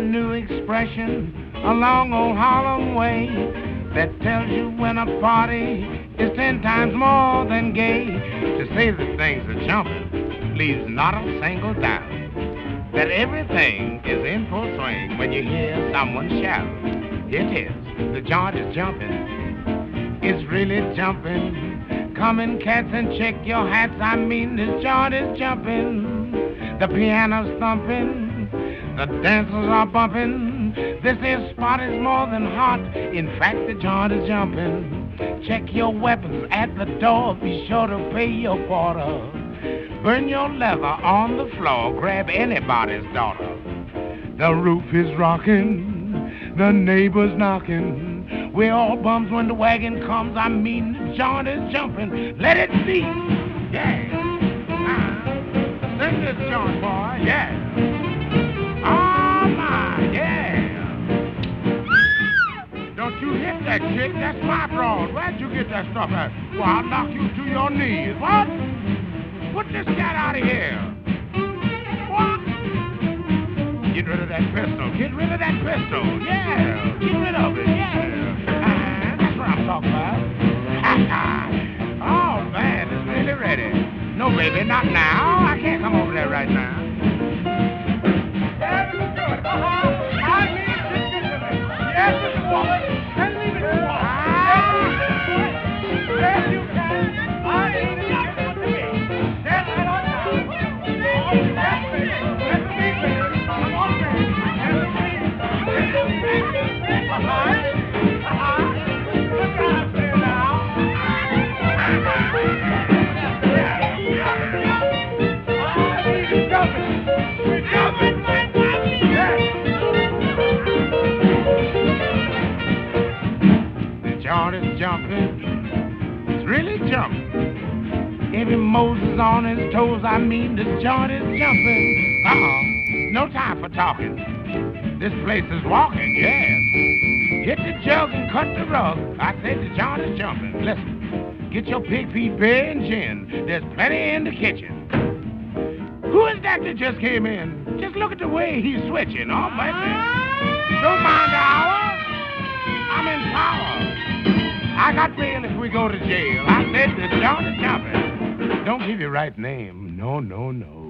new expression along old Harlem way that tells you when a party is 10 times more than gay. To say that things are jumping leaves not a single doubt that everything is in full swing when you hear someone shout. It is, the joint is jumping, it's really jumping. Come in, cats, and check your hats. I mean, this joint is jumping. The piano's thumping, the dancers are bumping. This here spot is more than hot. In fact, the joint is jumping. Check your weapons at the door. Be sure to pay your quarter. Burn your leather on the floor. Grab anybody's daughter. The roof is rocking, the neighbors knocking. We're all bums when the wagon comes. I mean, the joint is jumping. Let it be. Yeah. Sing this joint, boy. Yeah. Oh, my. Yeah. Don't you hit that chick. That's my broad. Where'd you get that stuff at? Well, I'll knock you to your knees. What? Put this cat out of here. What? Get rid of that pistol. Get rid of that pistol. Yeah. Get rid of it. Yeah. That's what I'm talking about. Oh, man, it's really ready. No, baby, not now. I can't come over there right now. Yes, it's good. I mean, yes, it's woman. And leave it to woman. Yes, you can. I mean, that's what to me. That's right on now. That's me. That's me, baby. Come on, baby. That's me. Look out there now. The joint is jumping. It's really jumping. Every Moses on his toes. I mean, this joint is jumping. No time for talking. This place is walking, yes. Hit the jug and cut the rug. I said the joint is jumping. Listen, get your pig feet beer and gin. There's plenty in the kitchen. Who is that just came in? Just look at the way he's switching. Oh, baby. Don't mind the hour. I'm in power. I got bail if we go to jail. I said the joint is jumping. Don't give your right name. No, no, no.